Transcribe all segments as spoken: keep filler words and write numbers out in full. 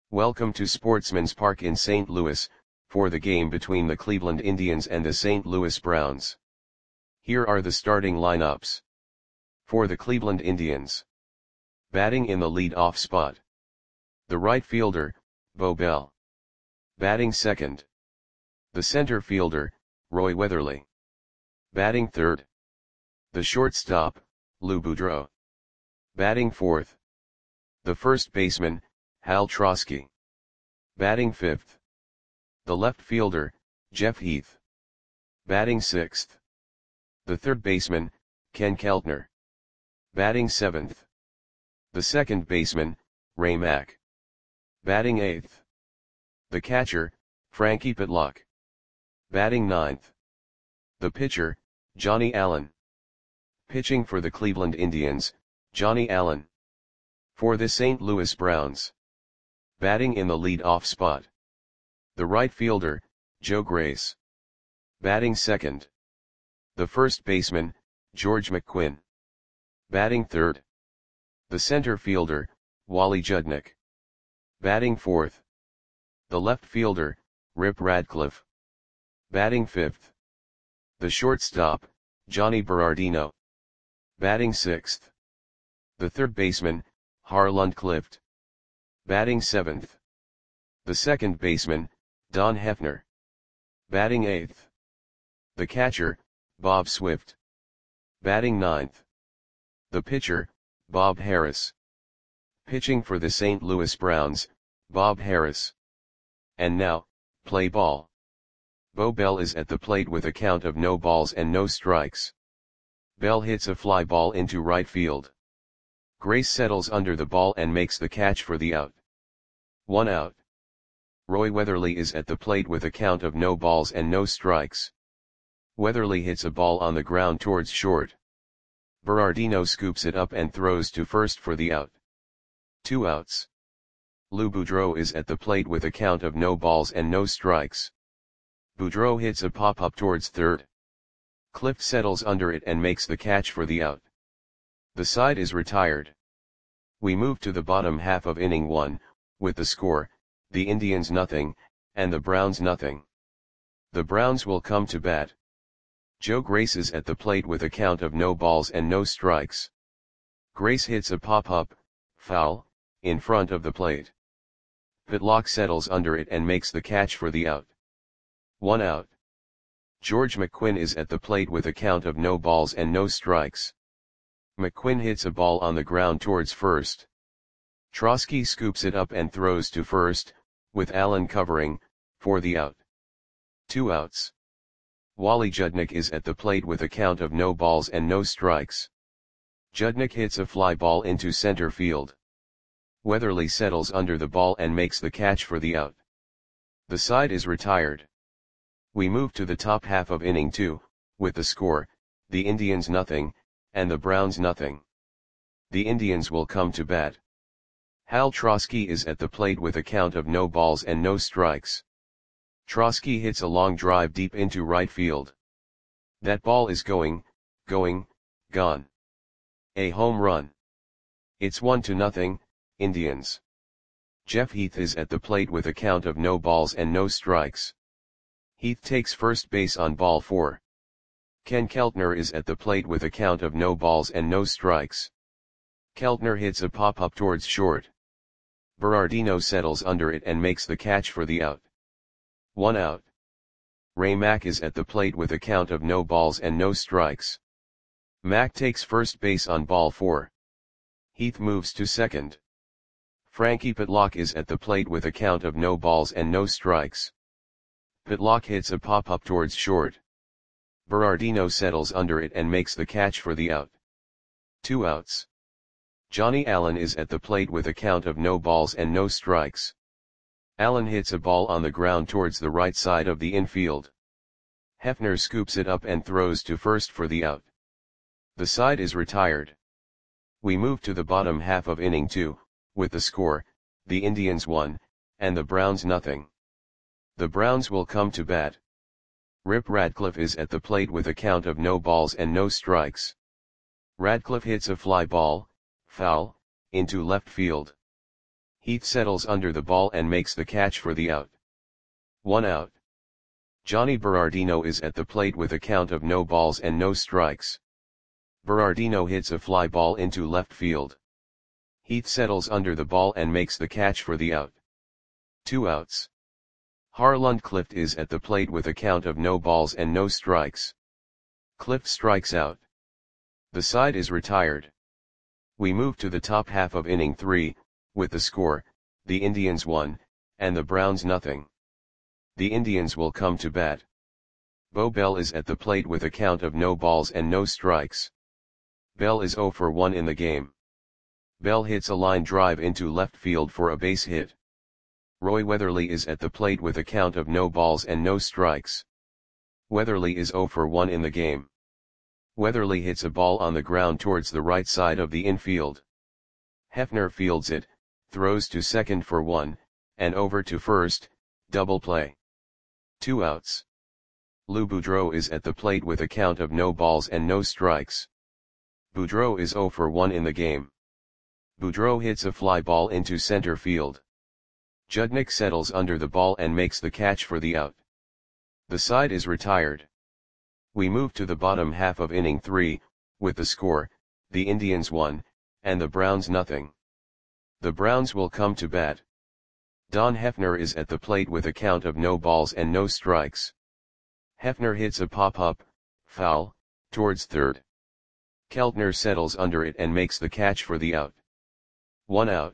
Welcome to Sportsman's Park in Saint Louis, for the game between the Cleveland Indians and the Saint Louis Browns. Here are the starting lineups. For the Cleveland Indians. Batting in the lead-off spot. The right fielder, Bo Bell. Batting second. The center fielder, Roy Weatherly. Batting third. The shortstop, Lou Boudreau. Batting fourth. The first baseman, Hal Trosky. Batting fifth. The left fielder, Jeff Heath. Batting sixth. The third baseman, Ken Keltner. Batting seventh. The second baseman, Ray Mack. Batting eighth. The catcher, Frankie Pitlock. Batting ninth. The pitcher, Johnny Allen. Pitching for the Cleveland Indians, Johnny Allen. For the Saint Louis Browns. Batting in the lead-off spot. The right fielder, Joe Grace. Batting second. The first baseman, George McQuinn. Batting third. The center fielder, Wally Judnick. Batting fourth. The left fielder, Rip Radcliffe. Batting fifth. The shortstop, Johnny Berardino. Batting sixth. The third baseman, Harland Clift. Batting seventh. The second baseman, Don Hefner. Batting eighth. The catcher, Bob Swift. Batting ninth. The pitcher, Bob Harris. Pitching for the Saint Louis Browns, Bob Harris. And now, play ball. Bo Bell is at the plate with a count of no balls and no strikes. Bell hits a fly ball into right field. Grace settles under the ball and makes the catch for the out. One out. Roy Weatherly is at the plate with a count of no balls and no strikes. Weatherly hits a ball on the ground towards short. Berardino scoops it up and throws to first for the out. Two outs. Lou Boudreau is at the plate with a count of no balls and no strikes. Boudreau hits a pop-up towards third. Clift settles under it and makes the catch for the out. The side is retired. We move to the bottom half of inning one, with the score, the Indians nothing, and the Browns nothing. The Browns will come to bat. Joe Grace is at the plate with a count of no balls and no strikes. Grace hits a pop-up, foul, in front of the plate. Pitlock settles under it and makes the catch for the out. One out. George McQuinn is at the plate with a count of no balls and no strikes. McQuinn hits a ball on the ground towards first. Trosky scoops it up and throws to first, with Allen covering, for the out. Two outs. Wally Judnick is at the plate with a count of no balls and no strikes. Judnick hits a fly ball into center field. Weatherly settles under the ball and makes the catch for the out. The side is retired. We move to the top half of inning two, with the score, the Indians nothing, and the Browns nothing. The Indians will come to bat. Hal Trosky is at the plate with a count of no balls and no strikes. Trosky hits a long drive deep into right field. That ball is going, going, gone. A home run. It's one to nothing, Indians. Jeff Heath is at the plate with a count of no balls and no strikes. Heath takes first base on ball four. Ken Keltner is at the plate with a count of no balls and no strikes. Keltner hits a pop-up towards short. Berardino settles under it and makes the catch for the out. One out. Ray Mack is at the plate with a count of no balls and no strikes. Mack takes first base on ball four. Heath moves to second. Frankie Pitlock is at the plate with a count of no balls and no strikes. Pitlock hits a pop-up towards short. Berardino settles under it and makes the catch for the out. Two outs. Johnny Allen is at the plate with a count of no balls and no strikes. Allen hits a ball on the ground towards the right side of the infield. Hefner scoops it up and throws to first for the out. The side is retired. We move to the bottom half of inning two, with the score, the Indians one, and the Browns nothing. The Browns will come to bat. Rip Radcliffe is at the plate with a count of no balls and no strikes. Radcliffe hits a fly ball, foul, into left field. Heath settles under the ball and makes the catch for the out. One out. Johnny Berardino is at the plate with a count of no balls and no strikes. Berardino hits a fly ball into left field. Heath settles under the ball and makes the catch for the out. Two outs. Harland Clift is at the plate with a count of no balls and no strikes. Clift strikes out. The side is retired. We move to the top half of inning three, with the score, the Indians one, and the Browns nothing. The Indians will come to bat. Bo Bell is at the plate with a count of no balls and no strikes. Bell is zero for one in the game. Bell hits a line drive into left field for a base hit. Roy Weatherly is at the plate with a count of no balls and no strikes. Weatherly is zero for one in the game. Weatherly hits a ball on the ground towards the right side of the infield. Hefner fields it, throws to second for one, and over to first, double play. Two outs. Lou Boudreau is at the plate with a count of no balls and no strikes. Boudreau is zero for one in the game. Boudreau hits a fly ball into center field. Judnick settles under the ball and makes the catch for the out. The side is retired. We move to the bottom half of inning three, with the score, the Indians one, and the Browns nothing. The Browns will come to bat. Don Hefner is at the plate with a count of no balls and no strikes. Hefner hits a pop-up, foul, towards third. Keltner settles under it and makes the catch for the out. One out.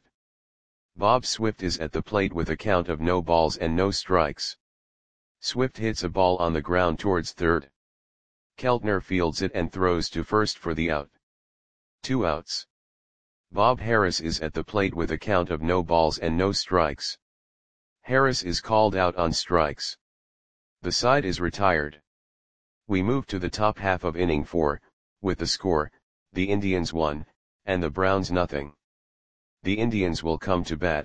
Bob Swift is at the plate with a count of no balls and no strikes. Swift hits a ball on the ground towards third. Keltner fields it and throws to first for the out. Two outs. Bob Harris is at the plate with a count of no balls and no strikes. Harris is called out on strikes. The side is retired. We move to the top half of inning four, with the score, the Indians one, and the Browns nothing. The Indians will come to bat.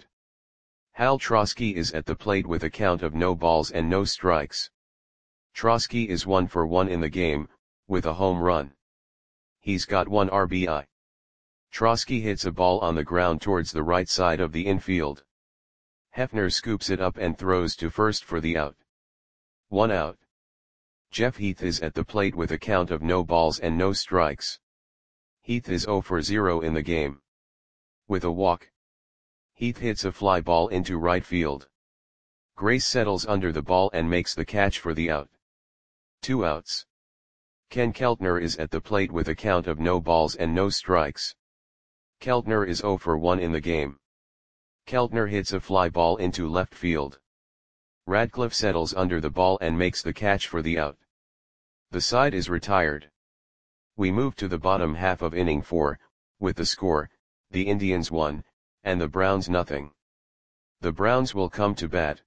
Hal Trosky is at the plate with a count of no balls and no strikes. Trosky is one for one in the game, with a home run. He's got one R B I. Trosky hits a ball on the ground towards the right side of the infield. Hefner scoops it up and throws to first for the out. One out. Jeff Heath is at the plate with a count of no balls and no strikes. Heath is zero for zero in the game. With a walk, Heath hits a fly ball into right field. Grace settles under the ball and makes the catch for the out. Two outs. Ken Keltner is at the plate with a count of no balls and no strikes. Keltner is zero for one in the game. Keltner hits a fly ball into left field. Radcliffe settles under the ball and makes the catch for the out. The side is retired. We move to the bottom half of inning four, with the score, the Indians one, and the Browns nothing. The Browns will come to bat.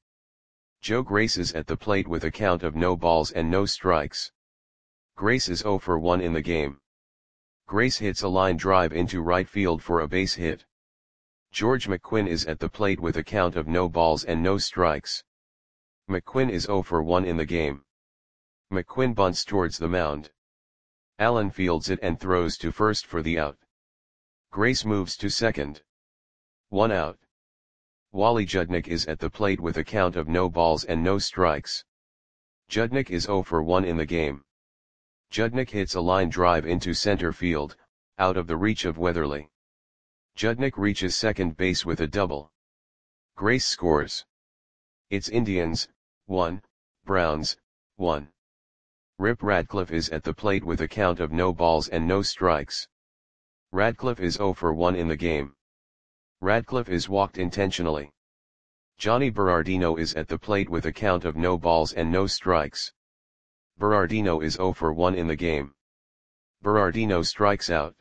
Joe Grace is at the plate with a count of no balls and no strikes. Grace is zero for one in the game. Grace hits a line drive into right field for a base hit. George McQuinn is at the plate with a count of no balls and no strikes. McQuinn is zero for one in the game. McQuinn bunts towards the mound. Allen fields it and throws to first for the out. Grace moves to second. One out. Wally Judnick is at the plate with a count of no balls and no strikes. Judnick is zero for one in the game. Judnick hits a line drive into center field, out of the reach of Weatherly. Judnick reaches second base with a double. Grace scores. It's Indians, one, Browns, one. Rip Radcliffe is at the plate with a count of no balls and no strikes. Radcliffe is zero for one in the game. Radcliffe is walked intentionally. Johnny Berardino is at the plate with a count of no balls and no strikes. Berardino is zero for one in the game. Berardino strikes out.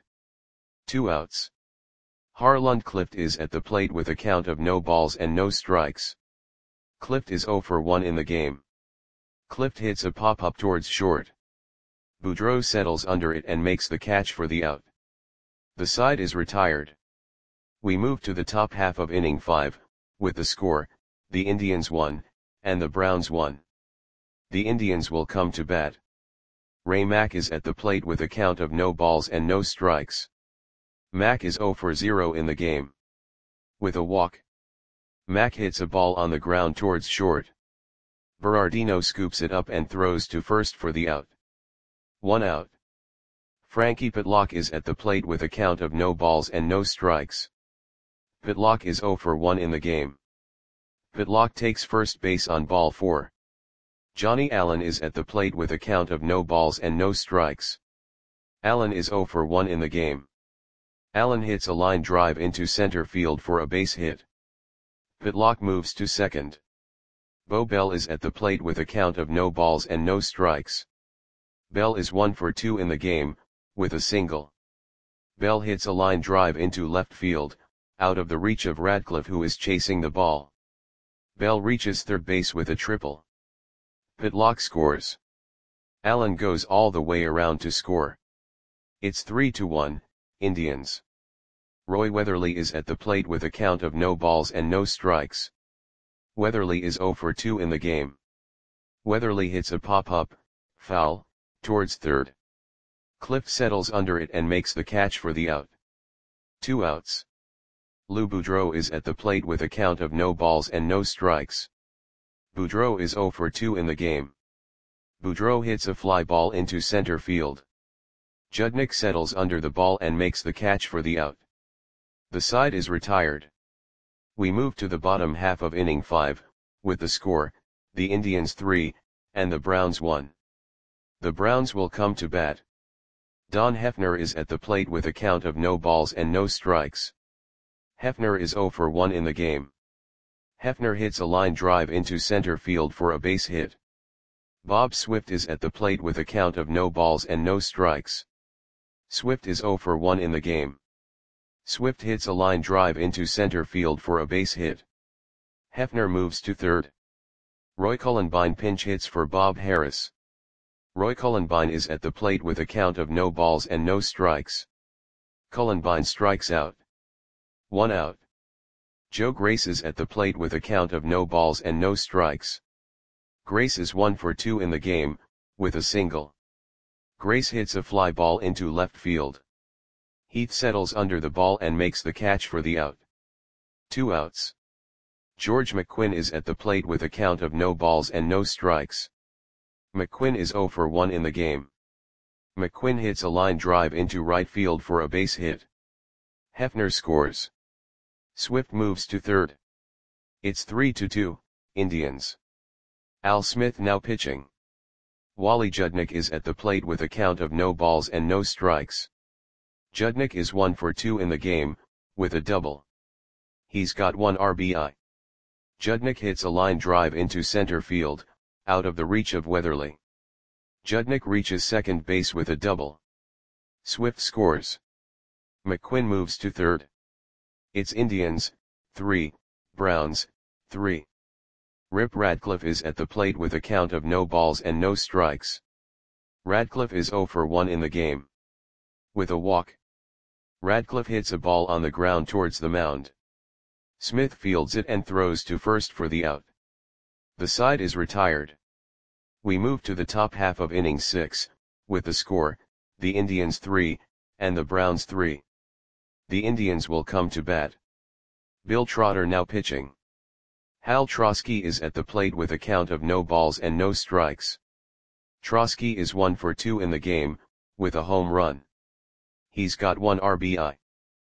Two outs. Harland Clift is at the plate with a count of no balls and no strikes. Clift is zero for one in the game. Clift hits a pop-up towards short. Boudreau settles under it and makes the catch for the out. The side is retired. We move to the top half of inning five, with the score, the Indians one, and the Browns one. The Indians will come to bat. Ray Mack is at the plate with a count of no balls and no strikes. Mack is zero for zero in the game. With a walk, Mack hits a ball on the ground towards short. Berardino scoops it up and throws to first for the out. One out. Frankie Pitlock is at the plate with a count of no balls and no strikes. Pitlock is zero for one in the game. Pitlock takes first base on ball four. Johnny Allen is at the plate with a count of no balls and no strikes. Allen is zero for one in the game. Allen hits a line drive into center field for a base hit. Pitlock moves to second. Bo Bell is at the plate with a count of no balls and no strikes. Bell is one for two in the game, with a single. Bell hits a line drive into left field, out of the reach of Radcliffe, who is chasing the ball. Bell reaches third base with a triple. Pitlock scores. Allen goes all the way around to score. It's three to one, Indians. Roy Weatherly is at the plate with a count of no balls and no strikes. Weatherly is zero for two in the game. Weatherly hits a pop-up, foul, towards third. Cliff settles under it and makes the catch for the out. Two outs. Lou Boudreau is at the plate with a count of no balls and no strikes. Boudreau is zero for two in the game. Boudreau hits a fly ball into center field. Judnick settles under the ball and makes the catch for the out. The side is retired. We move to the bottom half of inning five, with the score, the Indians three, and the Browns one. The Browns will come to bat. Don Hefner is at the plate with a count of no balls and no strikes. Hefner is zero for one in the game. Hefner hits a line drive into center field for a base hit. Bob Swift is at the plate with a count of no balls and no strikes. Swift is zero for one in the game. Swift hits a line drive into center field for a base hit. Hefner moves to third. Roy Cullenbine pinch hits for Bob Harris. Roy Cullenbine is at the plate with a count of no balls and no strikes. Cullenbine strikes out. One out. Joe Grace is at the plate with a count of no balls and no strikes. Grace is one for two in the game, with a single. Grace hits a fly ball into left field. Heath settles under the ball and makes the catch for the out. Two outs. George McQuinn is at the plate with a count of no balls and no strikes. McQuinn is zero for one in the game. McQuinn hits a line drive into right field for a base hit. Hefner scores. Swift moves to third. It's three to two, Indians. Al Smith now pitching. Wally Judnick is at the plate with a count of no balls and no strikes. Judnick is one for two in the game, with a double. He's got one R B I. Judnick hits a line drive into center field, out of the reach of Weatherly. Judnick reaches second base with a double. Swift scores. McQuinn moves to third. It's Indians, three, Browns, three. Rip Radcliffe is at the plate with a count of no balls and no strikes. Radcliffe is zero for one in the game. With a walk. Radcliffe hits a ball on the ground towards the mound. Smith fields it and throws to first for the out. The side is retired. We move to the top half of inning six, with the score, the Indians three, and the Browns three. The Indians will come to bat. Bill Trotter now pitching. Hal Trosky is at the plate with a count of no balls and no strikes. Trosky is one for two in the game, with a home run. He's got one R B I.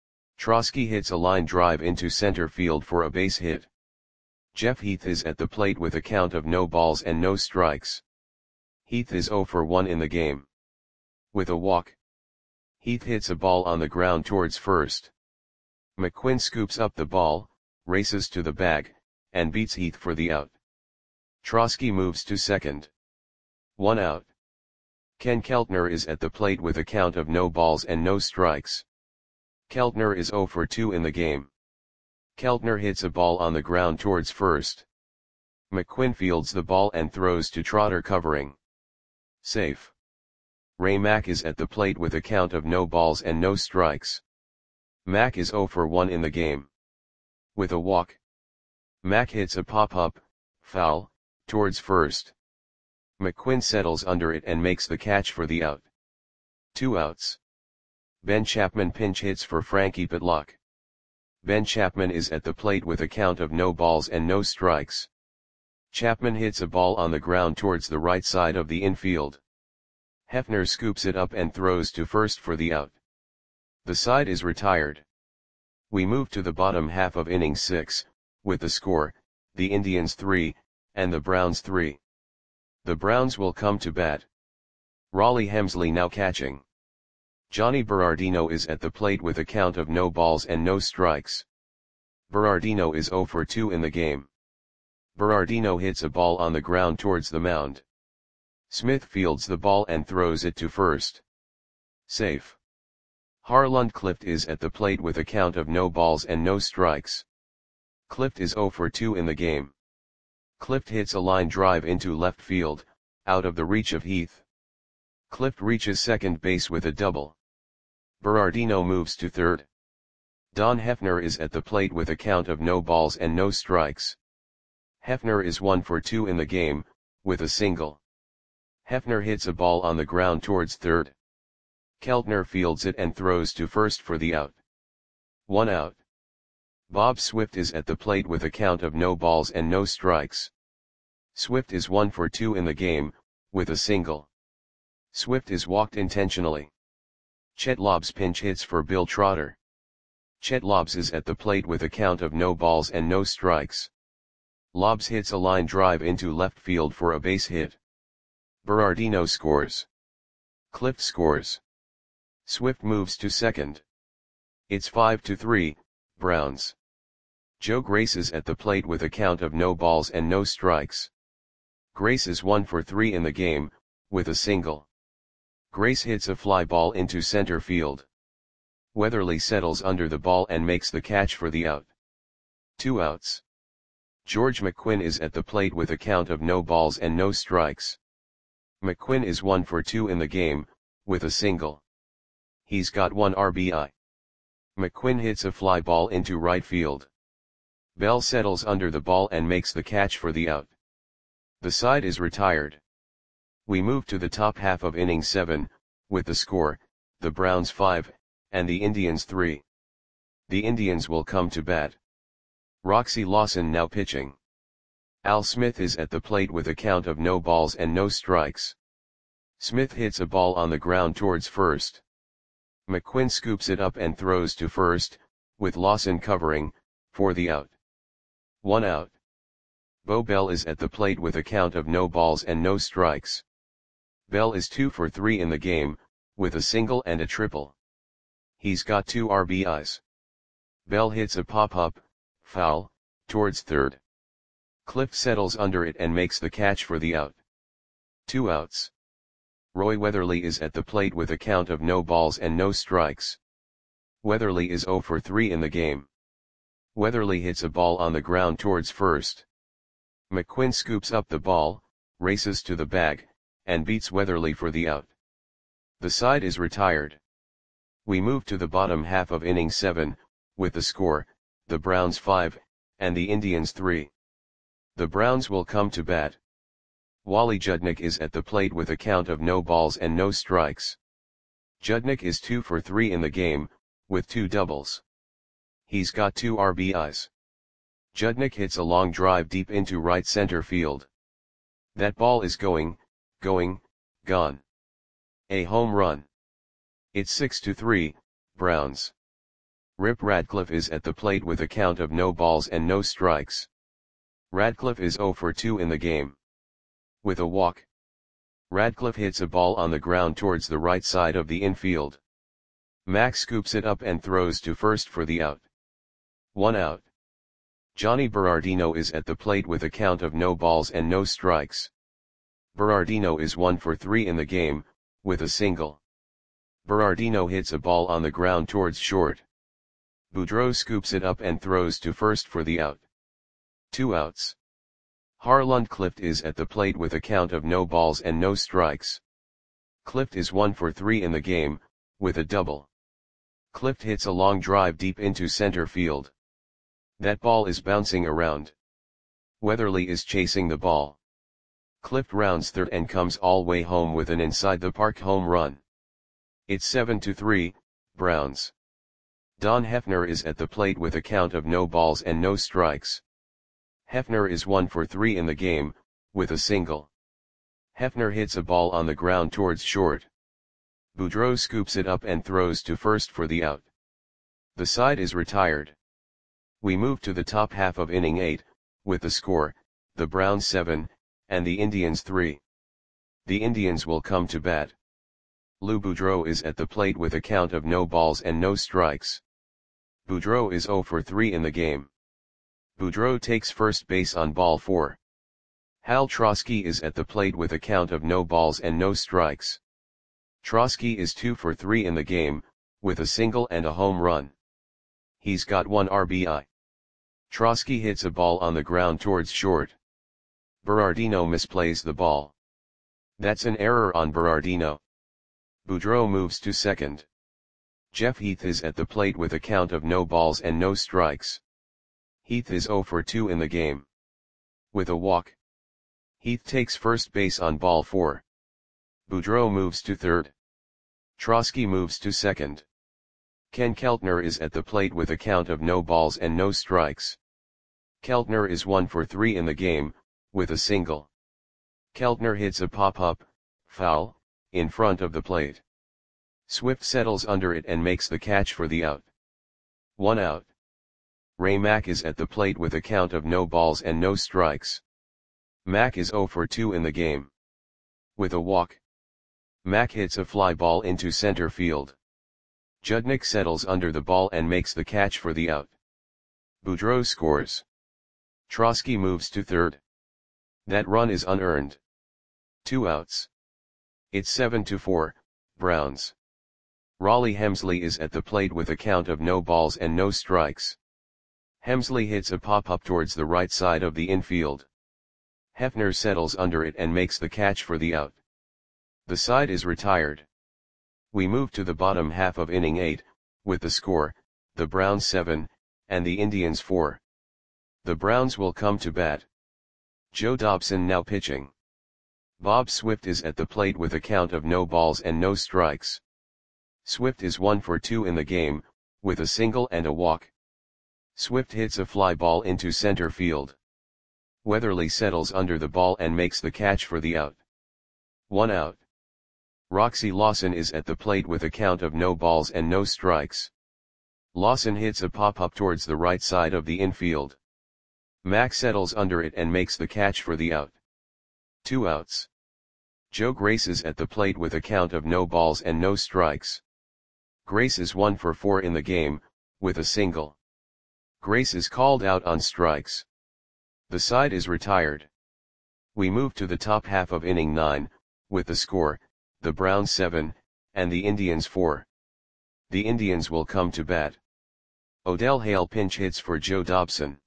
Trosky hits a line drive into center field for a base hit. Jeff Heath is at the plate with a count of no balls and no strikes. Heath is zero for one in the game. With a walk. Heath hits a ball on the ground towards first. McQuinn scoops up the ball, races to the bag, and beats Heath for the out. Trosky moves to second. One out. Ken Keltner is at the plate with a count of no balls and no strikes. Keltner is zero for two in the game. Keltner hits a ball on the ground towards first. McQuinn fields the ball and throws to Trotter covering. Safe. Ray Mack is at the plate with a count of no balls and no strikes. Mack is zero for one in the game. With a walk. Mack hits a pop-up, foul, towards first. McQuinn settles under it and makes the catch for the out. Two outs. Ben Chapman pinch hits for Frankie Pitlock. Ben Chapman is at the plate with a count of no balls and no strikes. Chapman hits a ball on the ground towards the right side of the infield. Hefner scoops it up and throws to first for the out. The side is retired. We move to the bottom half of inning six, with the score, the Indians three, and the Browns three. The Browns will come to bat. Raleigh Hemsley now catching. Johnny Berardino is at the plate with a count of no balls and no strikes. Berardino is oh for two in the game. Berardino hits a ball on the ground towards the mound. Smith fields the ball and throws it to first. Safe. Harland Clift is at the plate with a count of no balls and no strikes. Clift is oh for two in the game. Clift hits a line drive into left field, out of the reach of Heath. Clift reaches second base with a double. Berardino moves to third. Don Hefner is at the plate with a count of no balls and no strikes. Hefner is one for two in the game, with a single. Hefner hits a ball on the ground towards third. Keltner fields it and throws to first for the out. One out. Bob Swift is at the plate with a count of no balls and no strikes. Swift is one for two in the game, with a single. Swift is walked intentionally. Chet Lobbs pinch hits for Bill Trotter. Chet Lobbs is at the plate with a count of no balls and no strikes. Lobbs hits a line drive into left field for a base hit. Berardino scores. Clift scores. Swift moves to second. It's five to three, Browns. Joe Grace is at the plate with a count of no balls and no strikes. Grace is one for three in the game, with a single. Grace hits a fly ball into center field. Weatherly settles under the ball and makes the catch for the out. Two outs. George McQuinn is at the plate with a count of no balls and no strikes. McQuinn is one for two in the game, with a single. He's got one R B I. McQuinn hits a fly ball into right field. Bell settles under the ball and makes the catch for the out. The side is retired. We move to the top half of inning seven, with the score, the Browns five, and the Indians three. The Indians will come to bat. Roxy Lawson now pitching. Al Smith is at the plate with a count of no balls and no strikes. Smith hits a ball on the ground towards first. McQuinn scoops it up and throws to first, with Lawson covering, for the out. One out. Bo Bell is at the plate with a count of no balls and no strikes. Bell is two for three in the game, with a single and a triple. He's got two R B Is. Bell hits a pop-up, foul, towards third. Clift settles under it and makes the catch for the out. Two outs. Roy Weatherly is at the plate with a count of no balls and no strikes. Weatherly is oh for three in the game. Weatherly hits a ball on the ground towards first. McQuinn scoops up the ball, races to the bag, and beats Weatherly for the out. The side is retired. We move to the bottom half of inning seven, with the score, the Browns five, and the Indians three. The Browns will come to bat. Wally Judnick is at the plate with a count of no balls and no strikes. Judnick is two for three in the game, with two doubles. He's got two R B Is. Judnick hits a long drive deep into right center field. That ball is going, going, gone. A home run. It's six to three, Browns. Rip Radcliffe is at the plate with a count of no balls and no strikes. Radcliffe is oh for two in the game. With a walk. Radcliffe hits a ball on the ground towards the right side of the infield. Max scoops it up and throws to first for the out. One out. Johnny Berardino is at the plate with a count of no balls and no strikes. Berardino is one for three in the game, with a single. Berardino hits a ball on the ground towards short. Boudreau scoops it up and throws to first for the out. Two outs. Harland Clift is at the plate with a count of no balls and no strikes. Clift is one for three in the game, with a double. Clift hits a long drive deep into center field. That ball is bouncing around. Weatherly is chasing the ball. Clift rounds third and comes all way home with an inside the park home run. It's seven to three, Browns. Don Hefner is at the plate with a count of no balls and no strikes. Hefner is one for three in the game, with a single. Hefner hits a ball on the ground towards short. Boudreau scoops it up and throws to first for the out. The side is retired. We move to the top half of inning eight, with the score, the Browns seven, and the Indians three. The Indians will come to bat. Lou Boudreau is at the plate with a count of no balls and no strikes. Boudreau is zero for three in the game. Boudreau takes first base on ball four. Hal Trosky is at the plate with a count of no balls and no strikes. Trosky is two for three in the game, with a single and a home run. He's got one R B I. Trosky hits a ball on the ground towards short. Berardino misplays the ball. That's an error on Berardino. Boudreau moves to second. Jeff Heath is at the plate with a count of no balls and no strikes. Heath is zero for two in the game. With a walk. Heath takes first base on ball four. Boudreau moves to third. Trosky moves to second. Ken Keltner is at the plate with a count of no balls and no strikes. Keltner is one for three in the game, with a single. Keltner hits a pop-up, foul, in front of the plate. Swift settles under it and makes the catch for the out. One out. Ray Mack is at the plate with a count of no balls and no strikes. Mack is zero for two in the game. With a walk. Mack hits a fly ball into center field. Judnick settles under the ball and makes the catch for the out. Boudreau scores. Trosky moves to third. That run is unearned. Two outs. It's seven to four, Browns. Raleigh Hemsley is at the plate with a count of no balls and no strikes. Hemsley hits a pop-up towards the right side of the infield. Hefner settles under it and makes the catch for the out. The side is retired. We move to the bottom half of inning eight, with the score, the Browns seven, and the Indians four. The Browns will come to bat. Joe Dobson now pitching. Bob Swift is at the plate with a count of no balls and no strikes. Swift is one for two in the game, with a single and a walk. Swift hits a fly ball into center field. Weatherly settles under the ball and makes the catch for the out. One out. Roxy Lawson is at the plate with a count of no balls and no strikes. Lawson hits a pop-up towards the right side of the infield. Mack settles under it and makes the catch for the out. Two outs. Joe Grace is at the plate with a count of no balls and no strikes. Grace is one for four in the game, with a single. Grace is called out on strikes. The side is retired. We move to the top half of inning nine, with the score, the Browns seven, and the Indians four. The Indians will come to bat. Odell Hale pinch hits for Joe Dobson.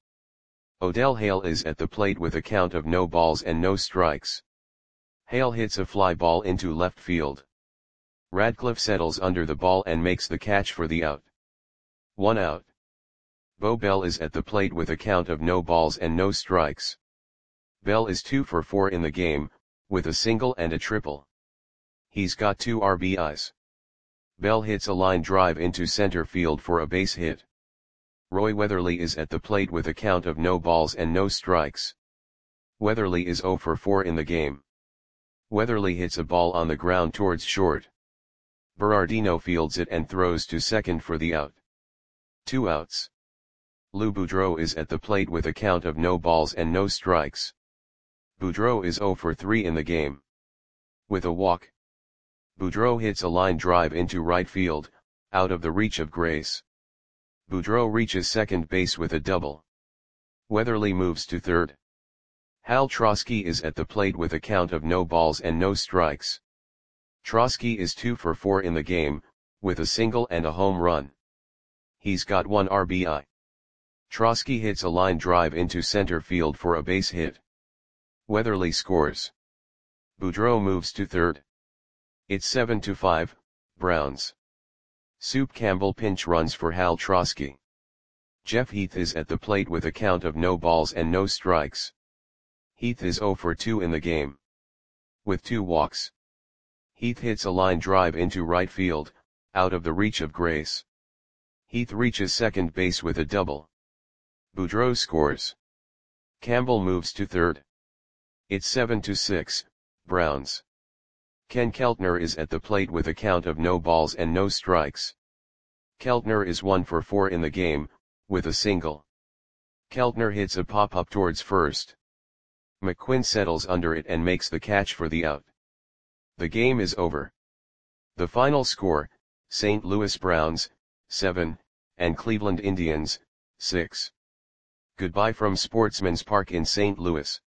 Odell Hale is at the plate with a count of no balls and no strikes. Hale hits a fly ball into left field. Radcliffe settles under the ball and makes the catch for the out. One out. Bo Bell is at the plate with a count of no balls and no strikes. Bell is two for four in the game, with a single and a triple. He's got two R B Is. Bell hits a line drive into center field for a base hit. Roy Weatherly is at the plate with a count of no balls and no strikes. Weatherly is zero for four in the game. Weatherly hits a ball on the ground towards short. Berardino fields it and throws to second for the out. Two outs. Lou Boudreau is at the plate with a count of no balls and no strikes. Boudreau is zero for three in the game. With a walk. Boudreau hits a line drive into right field, out of the reach of Grace. Boudreau reaches second base with a double. Weatherly moves to third. Hal Trosky is at the plate with a count of no balls and no strikes. Trosky is two for four in the game, with a single and a home run. He's got one R B I. Trosky hits a line drive into center field for a base hit. Weatherly scores. Boudreau moves to third. It's seven to five, Browns. Soup Campbell pinch runs for Hal Trosky. Jeff Heath is at the plate with a count of no balls and no strikes. Heath is zero for two in the game. With two walks. Heath hits a line drive into right field, out of the reach of Grace. Heath reaches second base with a double. Boudreau scores. Campbell moves to third. It's seven to six, Browns. Ken Keltner is at the plate with a count of no balls and no strikes. Keltner is one for four in the game, with a single. Keltner hits a pop-up towards first. McQuinn settles under it and makes the catch for the out. The game is over. The final score, Saint Louis Browns, seven, and Cleveland Indians, six. Goodbye from Sportsman's Park in Saint Louis.